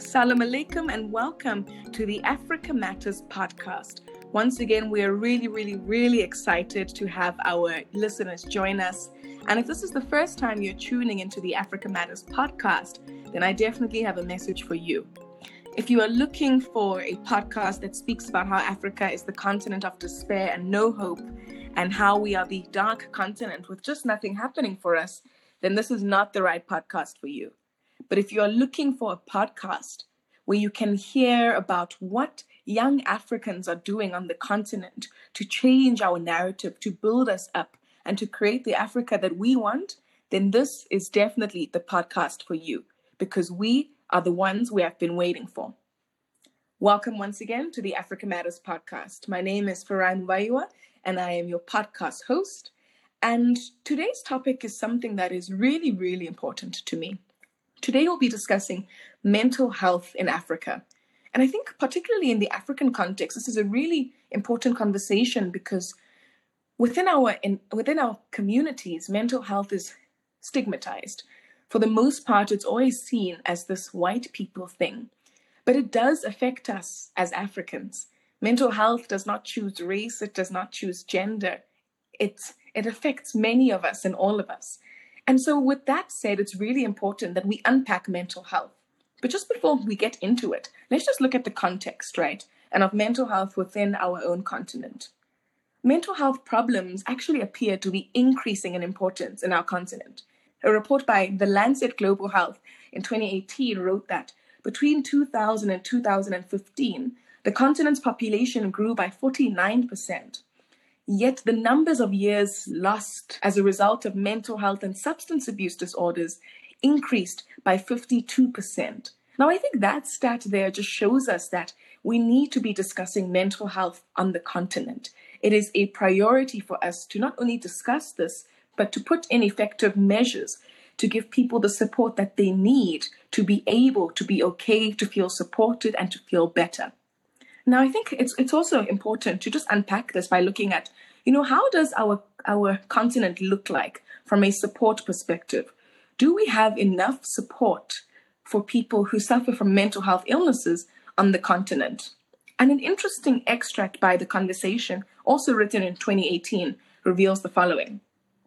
Salam alaikum and welcome to the Africa Matters podcast. Once again, we are really excited to have our listeners join us. And if this is the first time you're tuning into the Africa Matters podcast, then I definitely have a message for you. If you are looking for a podcast that speaks about how Africa is the continent of despair and no hope, and how we are the dark continent with just nothing happening for us, then this is not the right podcast for you. But if you are looking for a podcast where you can hear about what young Africans are doing on the continent to change our narrative, to build us up, and to create the Africa that we want, then this is definitely the podcast for you, because we are the ones we have been waiting for. Welcome once again to the Africa Matters podcast. My name is Farai Mubaiwa, and I am your podcast host. And today's topic is something that is really important to me. Today we'll be discussing mental health in Africa. And I think particularly in the African context, this is a really important conversation because within our communities, mental health is stigmatized. For the most part, it's always seen as this white people thing. But it does affect us as Africans. Mental health does not choose race, it does not choose gender. It affects many of us and all of us. And so with that said, it's really important that we unpack mental health. But just before we get into it, let's just look at the context, right? And of mental health within our own continent. Mental health problems actually appear to be increasing in importance in our continent. A report by The Lancet Global Health in 2018 wrote that between 2000 and 2015, the continent's population grew by 49%. Yet the numbers of years lost as a result of mental health and substance abuse disorders increased by 52%. Now, I think that stat there just shows us that we need to be discussing mental health on the continent. It is a priority for us to not only discuss this, but to put in effective measures to give people the support that they need to be able to be okay, to feel supported, and to feel better. Now, I think it's also important to just unpack this by looking at, how does our continent look like from a support perspective? Do we have enough support for people who suffer from mental health illnesses on the continent? And an interesting extract by The Conversation, also written in 2018, reveals the following.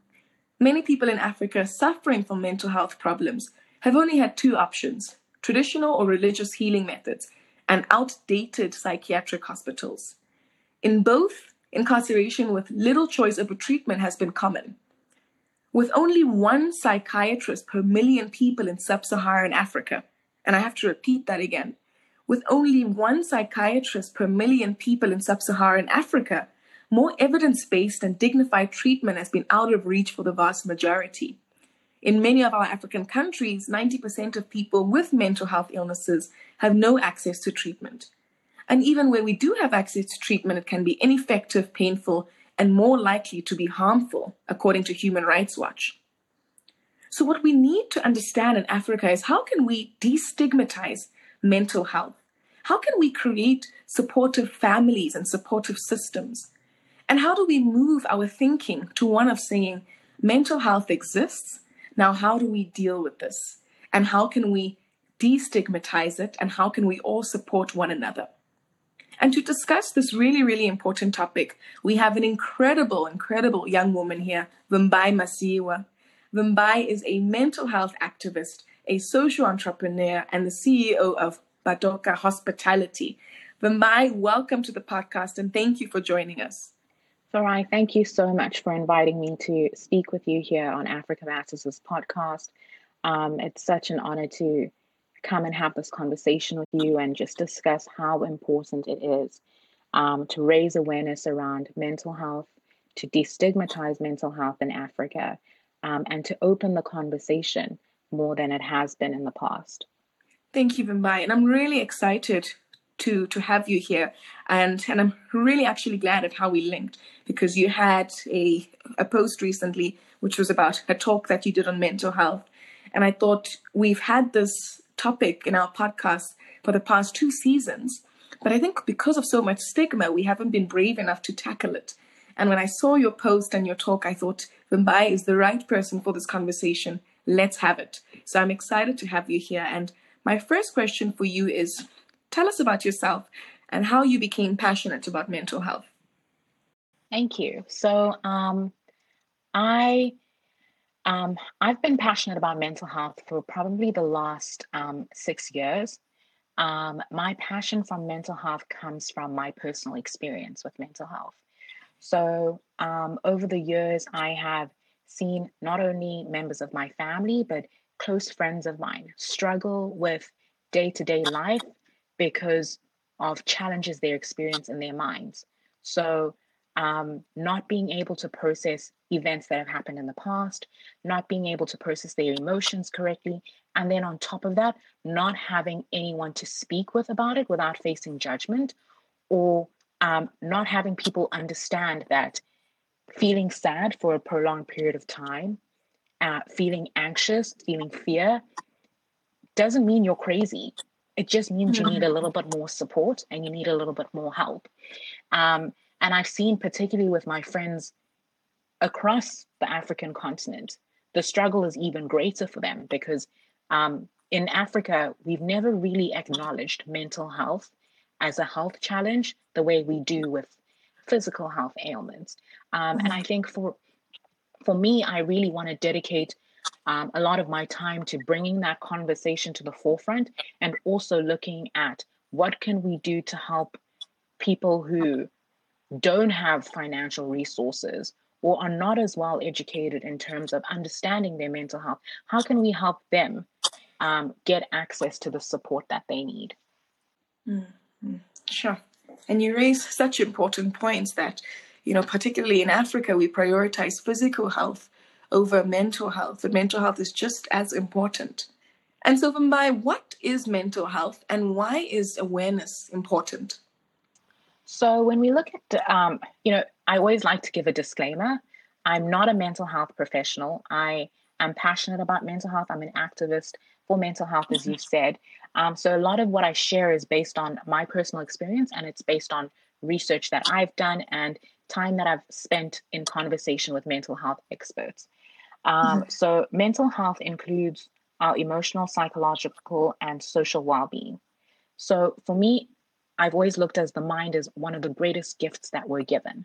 Many people in Africa suffering from mental health problems have only had two options: traditional or religious healing methods, and outdated psychiatric hospitals. In both, incarceration with little choice over treatment has been common. With only one psychiatrist per million people in sub-Saharan Africa, and I have to repeat that again, with only one psychiatrist per million people in sub-Saharan Africa, more evidence-based and dignified treatment has been out of reach for the vast majority. In many of our African countries, 90% of people with mental health illnesses have no access to treatment. And even where we do have access to treatment, it can be ineffective, painful, and more likely to be harmful, according to Human Rights Watch. So what we need to understand in Africa is how can we destigmatize mental health? How can we create supportive families and supportive systems? And how do we move our thinking to one of saying mental health exists? Now, how do we deal with this? And how can we destigmatize it? And how can we all support one another? And to discuss this really important topic, we have an incredible young woman here, Vimbai Masiyiwa. Vimbai is a mental health activist, a social entrepreneur, and the CEO of Badoka Hospitality. Vimbai, welcome to the podcast, and thank you for joining us. Farai, thank you so much for inviting me to speak with you here on Africa Matters' podcast. It's such an honor to come and have this conversation with you and just discuss how important it is to raise awareness around mental health, to destigmatize mental health in Africa, and to open the conversation more than it has been in the past. Thank you, Vimbai. And I'm really excited to have you here. And I'm really actually glad at how we linked, because you had a post recently, which was about a talk that you did on mental health. And I thought we've had this topic in our podcast for the past 2 seasons, but I think because of so much stigma, we haven't been brave enough to tackle it. And when I saw your post and your talk, I thought Vimbai is the right person for this conversation. Let's have it. So I'm excited to have you here. And My first question for you is, tell us about yourself and how you became passionate about mental health. Thank you. So, I I've been passionate about mental health for probably the last 6 years. My passion from mental health comes from my personal experience with mental health. So, over the years, I have seen not only members of my family, but close friends of mine struggle with day to day life because of challenges they experience in their minds. So, not being able to process events that have happened in the past, not being able to process their emotions correctly, and then on top of that, not having anyone to speak with about it without facing judgment, or not having people understand that feeling sad for a prolonged period of time, feeling anxious, feeling fear, doesn't mean you're crazy. It just means you need a little bit more support and you need a little bit more help. And I've seen, particularly with my friends across the African continent, the struggle is even greater for them because in Africa, we've never really acknowledged mental health as a health challenge the way we do with physical health ailments. And I think for me, I really want to dedicate a lot of my time to bringing that conversation to the forefront and also looking at what can we do to help people who don't have financial resources or are not as well educated in terms of understanding their mental health. How can we help them get access to the support that they need? Sure. And you raise such important points that, particularly in Africa, we prioritize physical health over mental health, but mental health is just as important. And so, Vumbai, what is mental health and why is awareness important? So when we look at, I always like to give a disclaimer. I'm not a mental health professional. I am passionate about mental health. I'm an activist for mental health, as you've said. So a lot of what I share is based on my personal experience, and it's based on research that I've done and time that I've spent in conversation with mental health experts. So mental health includes our emotional, psychological, and social well-being. So for me, I've always looked at the mind as one of the greatest gifts that we're given.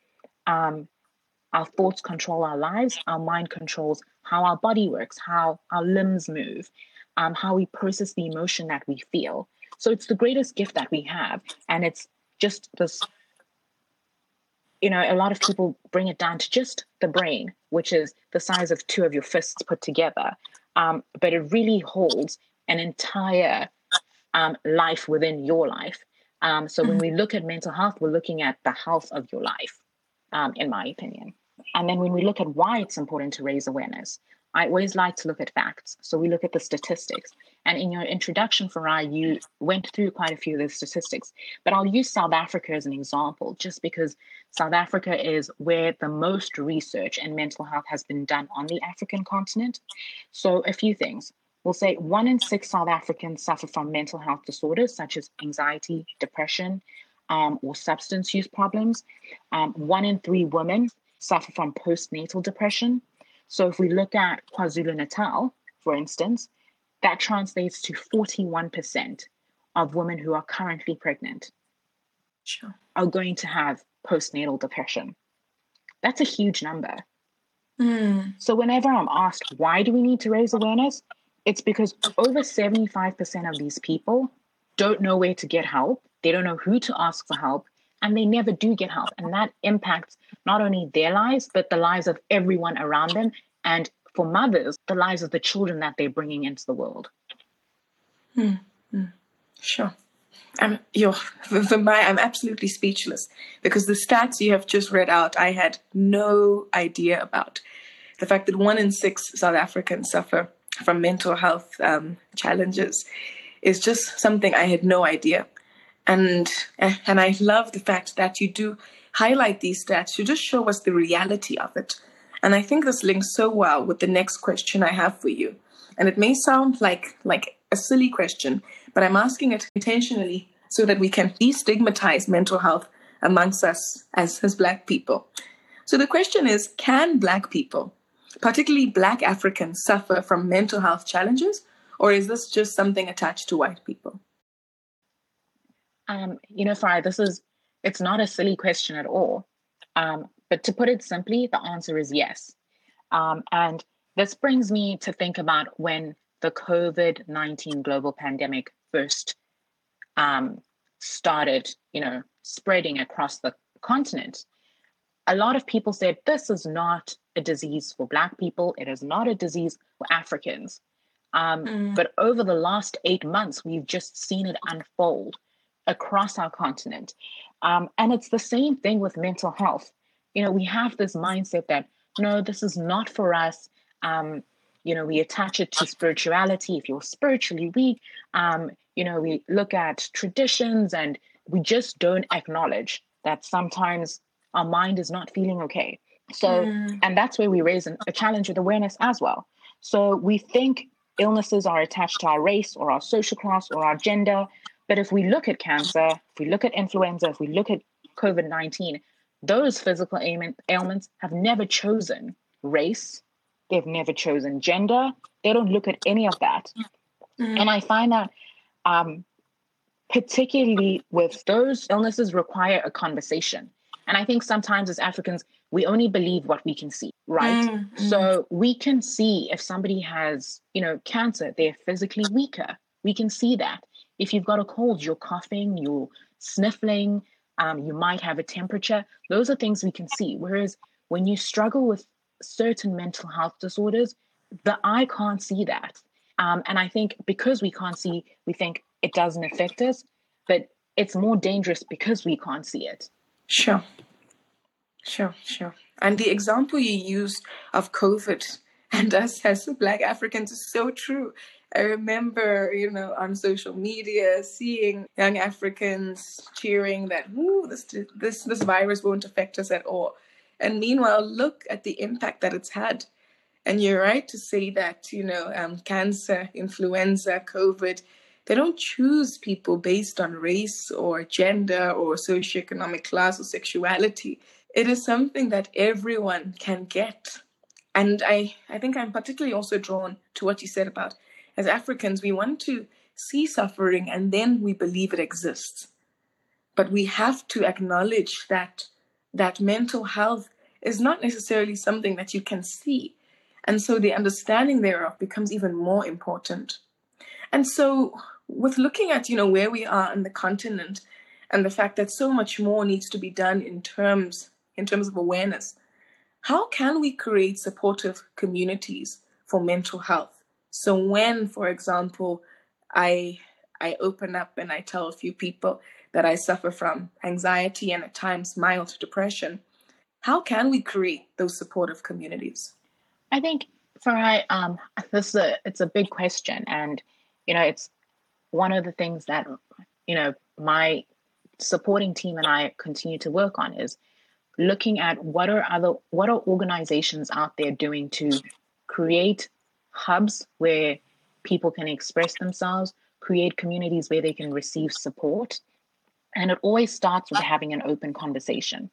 Our thoughts control our lives. Our mind controls how our body works, how our limbs move, how we process the emotion that we feel. So it's the greatest gift that we have. And it's just this, a lot of people bring it down to just the brain, which is the size of two of your fists put together. But it really holds an entire life within your life. So when we look at mental health, we're looking at the health of your life, in my opinion. And then when we look at why it's important to raise awareness, I always like to look at facts. So we look at the statistics. And in your introduction, Farai, you went through quite a few of the statistics. But I'll use South Africa as an example, just because South Africa is where the most research in mental health has been done on the African continent. So a few things. We'll say 1 in 6 South Africans suffer from mental health disorders such as anxiety, depression, or substance use problems. 1 in 3 women suffer from postnatal depression. So if we look at KwaZulu-Natal, for instance, that translates to 41% of women who are currently pregnant are going to have postnatal depression. That's a huge number. So whenever I'm asked, why do we need to raise awareness? It's because over 75% of these people don't know where to get help. They don't know who to ask for help, and they never do get help. And that impacts not only their lives, but the lives of everyone around them. And for mothers, the lives of the children that they're bringing into the world. Sure. I'm absolutely speechless because the stats you have just read out, I had no idea about. The fact that 1 in 6 South Africans suffer from mental health challenges is just something I had no idea. And I love the fact that you do highlight these stats to just show us the reality of it. And I think this links so well with the next question I have for you. And it may sound like a silly question, but I'm asking it intentionally so that we can destigmatize mental health amongst us as Black people. So the question is, can Black people, particularly Black Africans, suffer from mental health challenges, Or is this just something attached to white people? Farah, it's not a silly question at all. But to put it simply, the answer is yes. And this brings me to think about when the COVID-19 global pandemic first started, spreading across the continent. A lot of people said this is not a disease for Black people. It is not a disease for Africans. But over the last 8 months, we've just seen it unfold across our continent. And it's the same thing with mental health. We have this mindset that, no, this is not for us. We attach it to spirituality. If you're spiritually weak, we look at traditions and we just don't acknowledge that sometimes our mind is not feeling okay. So, and that's where we raise a challenge with awareness as well. So we think illnesses are attached to our race or our social class or our gender. But if we look at cancer, if we look at influenza, if we look at COVID-19, those physical ailments have never chosen race. They've never chosen gender. They don't look at any of that. And I find that particularly with those illnesses require a conversation. And I think sometimes as Africans, we only believe what we can see, right? So we can see if somebody has, cancer, they're physically weaker. We can see that. If you've got a cold, you're coughing, you're sniffling, you might have a temperature. Those are things we can see. Whereas when you struggle with certain mental health disorders, the eye can't see that. And I think because we can't see, we think it doesn't affect us, but it's more dangerous because we can't see it. Sure. And the example you used of COVID and us as Black Africans is so true. I remember, on social media, seeing young Africans cheering that, this virus won't affect us at all. And meanwhile, look at the impact that it's had. And you're right to say that, cancer, influenza, COVID, they don't choose people based on race or gender or socioeconomic class or sexuality. It is something that everyone can get. And I think I'm particularly also drawn to what you said about, as Africans, we want to see suffering and then we believe it exists. But we have to acknowledge that mental health is not necessarily something that you can see. And so the understanding thereof becomes even more important. And so with looking at, where we are on the continent and the fact that so much more needs to be done in terms of awareness, how can we create supportive communities for mental health? So when, for example, I open up and I tell a few people that I suffer from anxiety and at times mild depression, how can we create those supportive communities? I think, Farah, it's a big question. And, it's one of the things that, my supporting team and I continue to work on is looking at what are organizations out there doing to create hubs where people can express themselves, create communities where they can receive support. And it always starts with having an open conversation.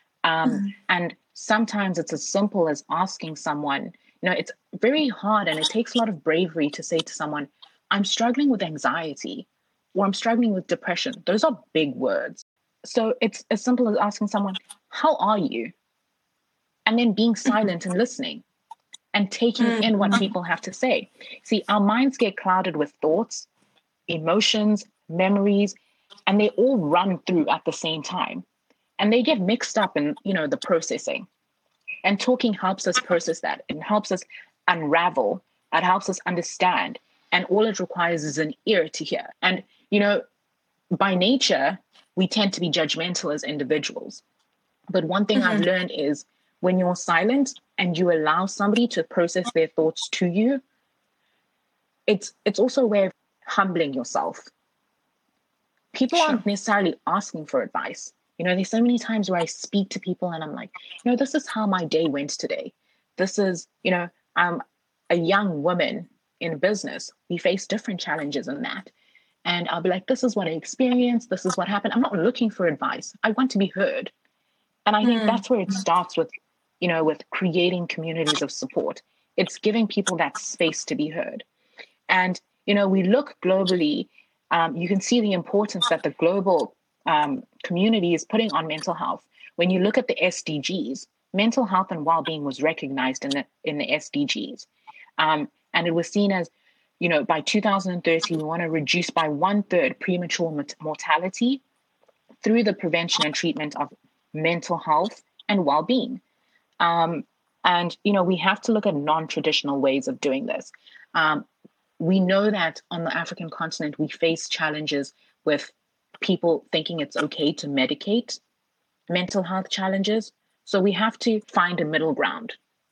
And sometimes it's as simple as asking someone, it's very hard and it takes a lot of bravery to say to someone, I'm struggling with anxiety or I'm struggling with depression. Those are big words. So it's as simple as asking someone, how are you? And then being silent and listening and taking in what people have to say. See, our minds get clouded with thoughts, emotions, memories, and they all run through at the same time. And they get mixed up in, the processing. And talking helps us process that. It helps us unravel. It helps us understand. And all it requires is an ear to hear. And, by nature, we tend to be judgmental as individuals. But one thing I've learned is when you're silent and you allow somebody to process their thoughts to you, it's also a way of humbling yourself. People aren't necessarily asking for advice. There's so many times where I speak to people and I'm like, this is how my day went today. This is, I'm a young woman in business. We face different challenges in that. And I'll be like, this is what I experienced. This is what happened. I'm not looking for advice. I want to be heard. And I think that's where it starts with, with creating communities of support. It's giving people that space to be heard. And, we look globally, you can see the importance that the global community is putting on mental health. When you look at the SDGs, mental health and well-being was recognized in the SDGs. And it was seen as, by 2030, we want to reduce by 1/3 premature mortality through the prevention and treatment of mental health and well-being. And, we have to look at non-traditional ways of doing this. We know that on the African continent, we face challenges with people thinking it's okay to medicate mental health challenges. So we have to find a middle ground,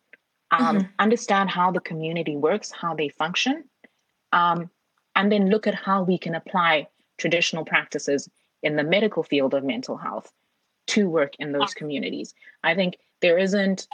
understand how the community works, how they function, and then look at how we can apply traditional practices in the medical field of mental health to work in those communities. I think there isn't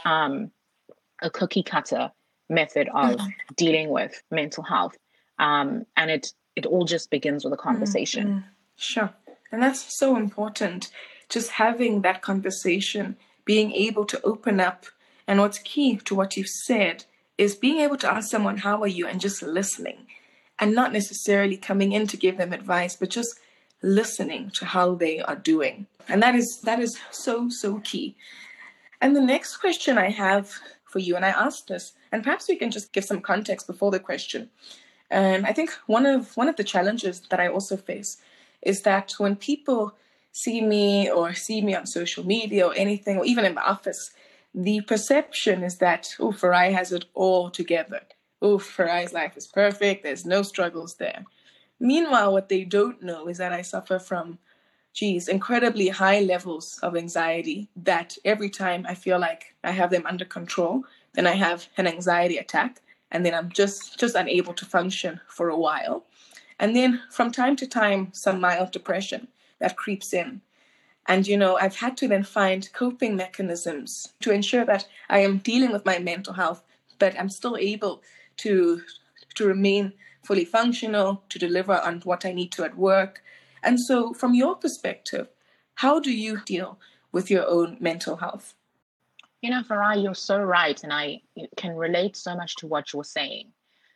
a cookie cutter method of dealing with mental health. And it all just begins with a conversation. Sure. And that's so important. Just having that conversation, being able to open up. And what's key to what you've said is being able to ask someone, how are you? And just listening. And not necessarily coming in to give them advice, but just listening to how they are doing. And that is so, so key. And the next question I have for you, and I asked this, and perhaps we can just give some context before the question. And I think one of the challenges that I also face is that when people see me on social media or anything, or even in my office, the perception is that, oh, Farai has it all together. Oh, Farai's life is perfect. There's no struggles there. Meanwhile, what they don't know is that I suffer from, incredibly high levels of anxiety that every time I feel like I have them under control, then I have an anxiety attack, and then I'm just unable to function for a while. And then from time to time, some mild depression that creeps in. And, I've had to then find coping mechanisms to ensure that I am dealing with my mental health, but I'm still able to remain fully functional, to deliver on what I need to at work. And so from your perspective, how do you deal with your own mental health? Farai, you're so right. And I can relate so much to what you're saying.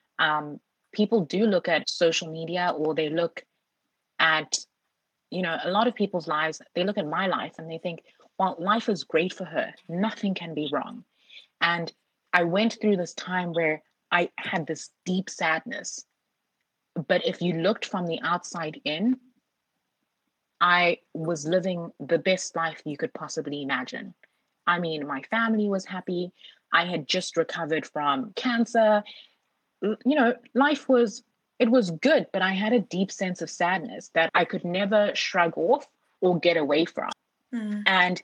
People do look at social media, or they look at, a lot of people's lives. They look at my life and they think, well, life is great for her. Nothing can be wrong. And I went through this time where I had this deep sadness. But if you looked from the outside in, I was living the best life you could possibly imagine. I mean, my family was happy. I had just recovered from cancer. Life was good, but I had a deep sense of sadness that I could never shrug off or get away from. And,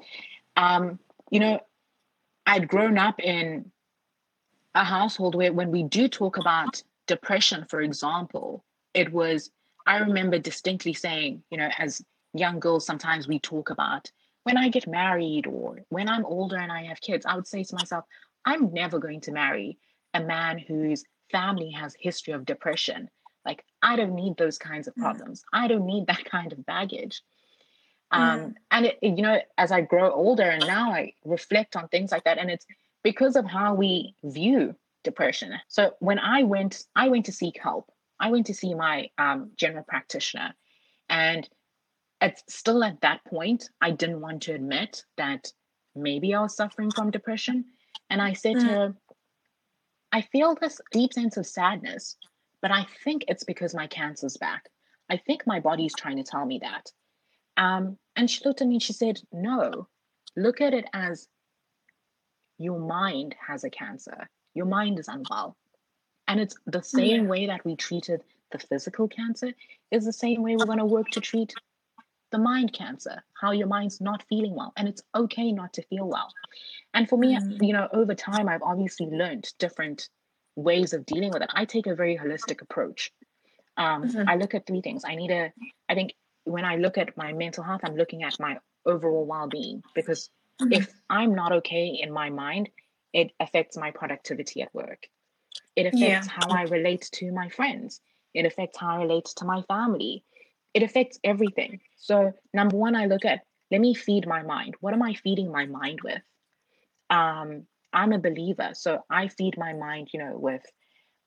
I'd grown up in a household where when we do talk about depression, for example, I remember distinctly saying, as young girls, sometimes we talk about, when I get married or when I'm older and I have kids, I would say to myself, I'm never going to marry a man whose family has history of depression. Like, I don't need those kinds of problems. I don't need that kind of baggage. And as I grow older and now I reflect on things like that, and it's because of how we view depression. So when I went to seek help, I went to see my general practitioner, and still at that point, I didn't want to admit that maybe I was suffering from depression. And I said to her, I feel this deep sense of sadness, but I think it's because my cancer's back. I think my body's trying to tell me that. And she looked at me and she said, no, look at it as your mind has a cancer. Your mind is unwell. And it's the same way that we treated the physical cancer is the same way we're going to work to treat the mind cancer, how your mind's not feeling well. And it's okay not to feel well. And for me, over time, I've obviously learned different ways of dealing with it. I take a very holistic approach. I look at three things. I think when I look at my mental health, I'm looking at my overall well-being, because if I'm not okay in my mind, it affects my productivity at work. It affects how I relate to my friends. It affects how I relate to my family. It affects everything. So number one, I look at, let me feed my mind. What am I feeding my mind with? I'm a believer. So I feed my mind, with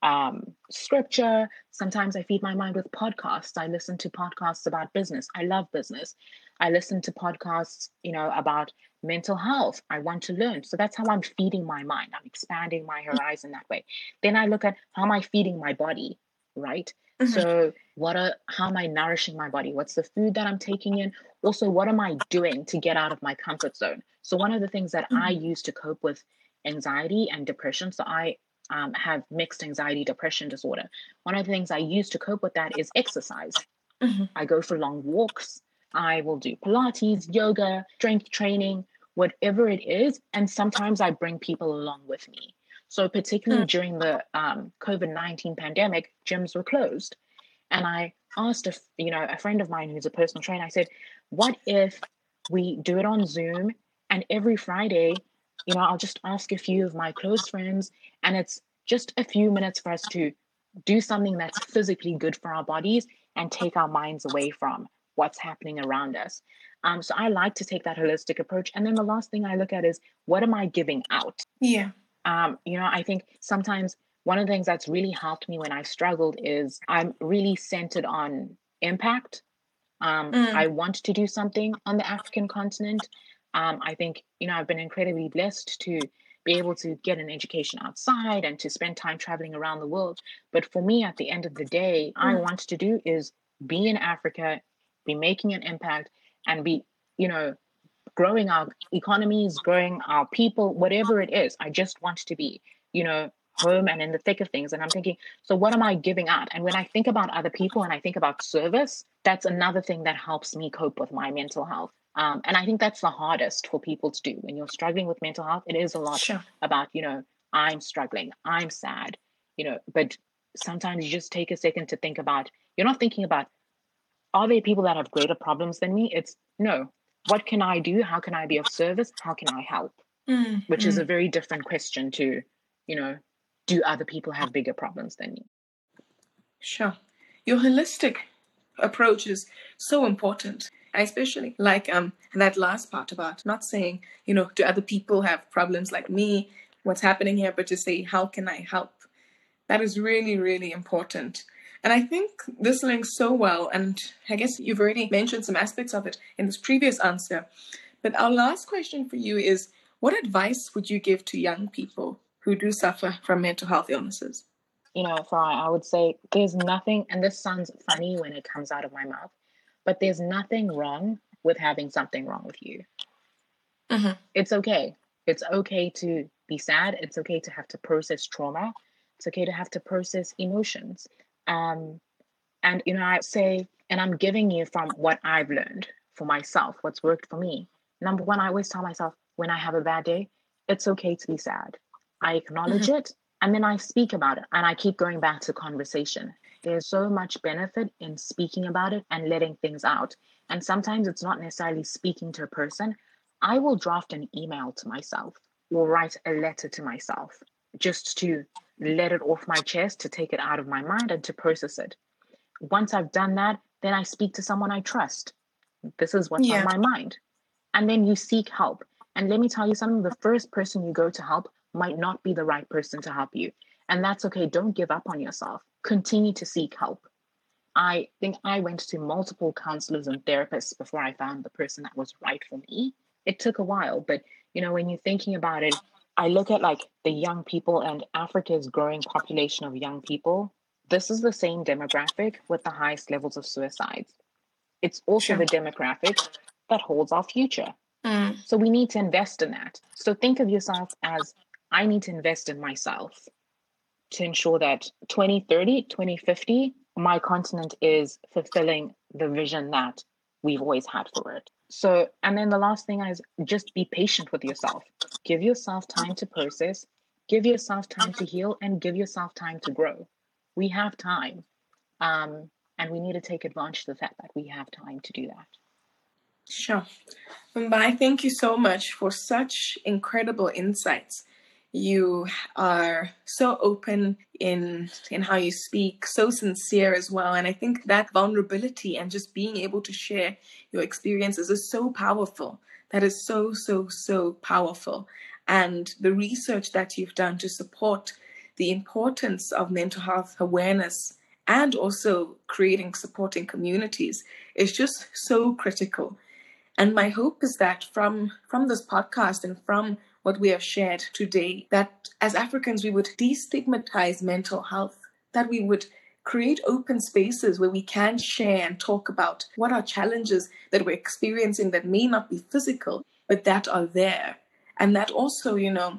scripture. Sometimes I feed my mind with podcasts. I listen to podcasts about business. I love business. I listen to podcasts, about mental health. I want to learn. So that's how I'm feeding my mind. I'm expanding my horizon that way. Then I look at how am I feeding my body, right? Mhm. So how am I nourishing my body? What's the food that I'm taking in? Also, what am I doing to get out of my comfort zone? So one of the things that I use to cope with anxiety and depression, so I have mixed anxiety depression disorder. One of the things I use to cope with that is exercise. Mhm. I go for long walks. I will do Pilates, yoga, strength training, whatever it is. And sometimes I bring people along with me. So particularly during the COVID-19 pandemic, gyms were closed. And I asked a friend of mine who's a personal trainer, I said, what if we do it on Zoom and every Friday, I'll just ask a few of my close friends and it's just a few minutes for us to do something that's physically good for our bodies and take our minds away from what's happening around us. So I like to take that holistic approach. And then the last thing I look at is what am I giving out? Yeah. I think sometimes one of the things that's really helped me when I've struggled is I'm really centered on impact. I want to do something on the African continent. I think, I've been incredibly blessed to be able to get an education outside and to spend time traveling around the world. But for me, at the end of the day, I want to do is be in Africa, be making an impact, and be, growing our economies, growing our people, whatever it is. I just want to be, home and in the thick of things. And I'm thinking, so what am I giving out? And when I think about other people and I think about service, that's another thing that helps me cope with my mental health. And I think that's the hardest for people to do. When you're struggling with mental health, it is a lot about, I'm struggling, I'm sad, but sometimes you just take a second to think about, you're not thinking about, are there people that have greater problems than me? It's no, what can I do? How can I be of service? How can I help? Which is a very different question to, do other people have bigger problems than me? Sure. Your holistic approach is so important. I especially like that last part about not saying, do other people have problems like me? What's happening here? But to say, how can I help? That is really, really important. And I think this links so well. And I guess you've already mentioned some aspects of it in this previous answer. But our last question for you is, what advice would you give to young people who do suffer from mental health illnesses? So I would say there's nothing, and this sounds funny when it comes out of my mouth, but there's nothing wrong with having something wrong with you. It's okay. It's okay to be sad. It's okay to have to process trauma. It's okay to have to process emotions. And, I say, and I'm giving you from what I've learned for myself, what's worked for me. Number one, I always tell myself when I have a bad day, it's okay to be sad. I acknowledge it and then I speak about it and I keep going back to conversation. There's so much benefit in speaking about it and letting things out. And sometimes it's not necessarily speaking to a person. I will draft an email to myself or write a letter to myself just to let it off my chest, to take it out of my mind and to process it. Once I've done that, then I speak to someone I trust. This is what's on my mind. And then you seek help. And let me tell you something, the first person you go to help might not be the right person to help you. And that's okay. Don't give up on yourself. Continue to seek help. I think I went to multiple counselors and therapists before I found the person that was right for me. It took a while, but when you're thinking about it, I look at like the young people and Africa's growing population of young people. This is the same demographic with the highest levels of suicides. It's also the demographic that holds our future. So we need to invest in that. So think of yourself as, I need to invest in myself to ensure that 2030, 2050, my continent is fulfilling the vision that we've always had for it. So, and then the last thing is just be patient with yourself. Give yourself time to process, give yourself time to heal, and give yourself time to grow. We have time. And we need to take advantage of the fact that we have time to do that. Sure. Mbai, thank you so much for such incredible insights. You are so open in how you speak, so sincere as well. And I think that vulnerability and just being able to share your experiences is so powerful. That is so, so, so powerful. And the research that you've done to support the importance of mental health awareness and also creating supporting communities is just so critical. And my hope is that from this podcast and from what we have shared today, that as Africans, we would destigmatize mental health, that we would create open spaces where we can share and talk about what are challenges that we're experiencing that may not be physical, but that are there. And that also,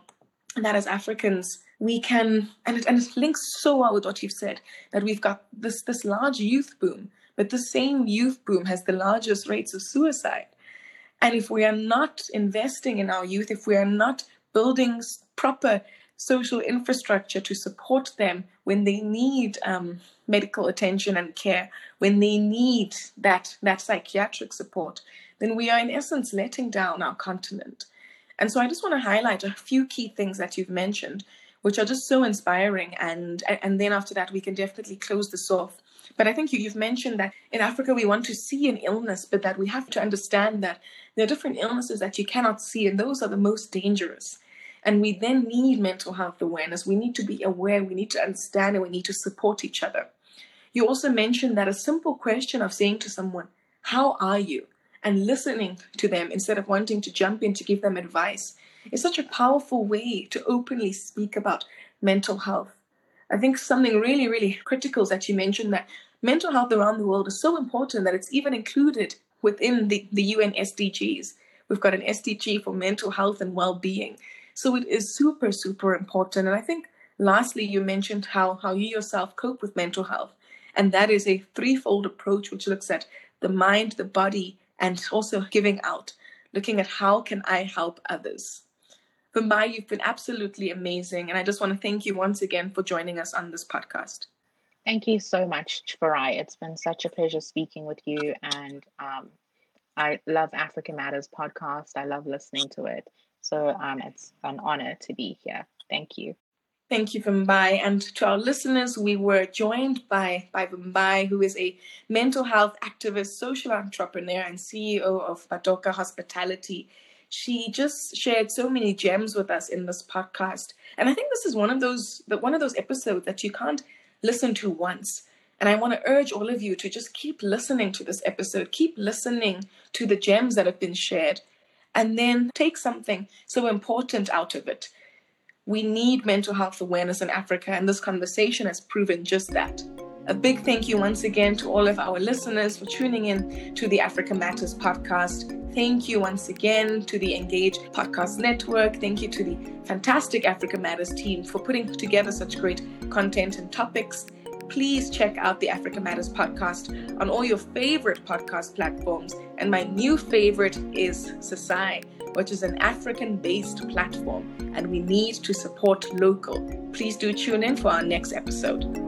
that as Africans, we can, and it links so well with what you've said, that we've got this large youth boom, but the same youth boom has the largest rates of suicide. And if we are not investing in our youth, if we are not building proper social infrastructure to support them when they need medical attention and care, when they need that psychiatric support, then we are in essence letting down our continent. And so I just want to highlight a few key things that you've mentioned, which are just so inspiring. And then after that, we can definitely close this off. But I think you've mentioned that in Africa, we want to see an illness, but that we have to understand that there are different illnesses that you cannot see, and those are the most dangerous. And we then need mental health awareness. We need to be aware, we need to understand, and we need to support each other. You also mentioned that a simple question of saying to someone, "How are you?" and listening to them instead of wanting to jump in to give them advice is such a powerful way to openly speak about mental health. I think something really, really critical is that you mentioned that mental health around the world is so important that it's even included within the UN SDGs. We've got an SDG for mental health and well-being. So it is super, super important. And I think lastly, you mentioned how you yourself cope with mental health. And that is a threefold approach, which looks at the mind, the body, and also giving out, looking at how can I help others. Vumbai, you've been absolutely amazing. And I just want to thank you once again for joining us on this podcast. Thank you so much, Farai. It's been such a pleasure speaking with you. And I love Africa Matters podcast. I love listening to it. So it's an honor to be here. Thank you. Thank you, Vumbai. And to our listeners, we were joined by Vumbai, who is a mental health activist, social entrepreneur, and CEO of Batoka Hospitality. She just shared so many gems with us in this podcast. And I think this is one of those episodes that you can't listen to once. And I want to urge all of you to just keep listening to this episode, keep listening to the gems that have been shared, and then take something so important out of it. We need mental health awareness in Africa, and this conversation has proven just that. A big thank you once again to all of our listeners for tuning in to the Africa Matters podcast. Thank you once again to the Engage Podcast Network. Thank you to the fantastic Africa Matters team for putting together such great content and topics. Please check out the Africa Matters podcast on all your favorite podcast platforms. And my new favorite is Sasai, which is an African-based platform, and we need to support local. Please do tune in for our next episode.